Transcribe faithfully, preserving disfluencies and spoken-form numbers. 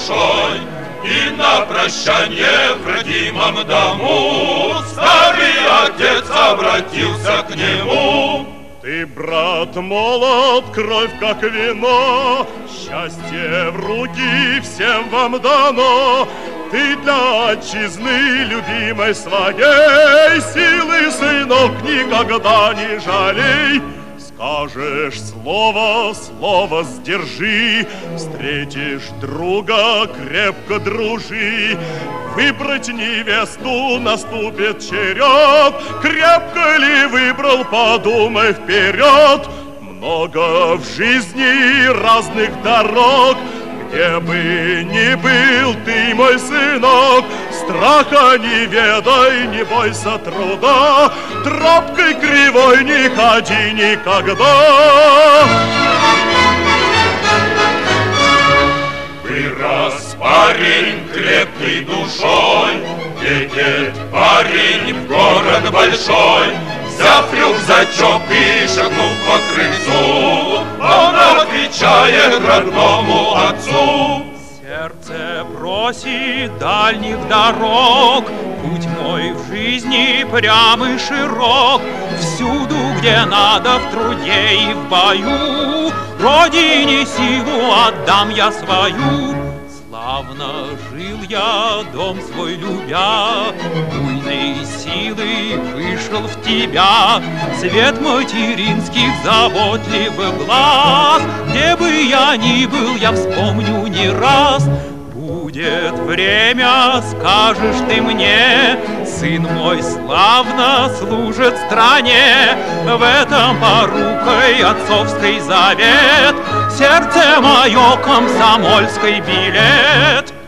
душой. И на прощание в родимом дому старый отец обратился к нему. Ты, брат, молод, кровь как вино, счастье в руки всем вам дано. Ты для отчизны любимой своей силы, сынок, никогда не жалей. Скажешь слово, слово сдержи, встретишь друга, крепко дружи. Выбрать невесту наступит черед, крепко ли выбрал, подумай вперед. Много в жизни разных дорог, где бы ни был ты, мой сынок, страха не ведай, не бойся труда, тропкой кривой не ходи никогда. Вырос парень крепкой душой, едет парень в город большой. Взяв рюкзачок и шагнув по крыльцу, он отвечает родному отцу. Сердце просит дальних дорог, путь мой в жизни прям и широк. Всюду, где надо, в труде и в бою, родине силу отдам я свою. Славно жил я, дом свой любя, буйной силы вышел в тебя. Свет материнских заботливых глаз, где бы я ни был, я вспомню не раз. Будет время, скажешь ты мне, сын мой славно служит стране. В этом порукой отцовский завет, сердце мое комсомольский билет.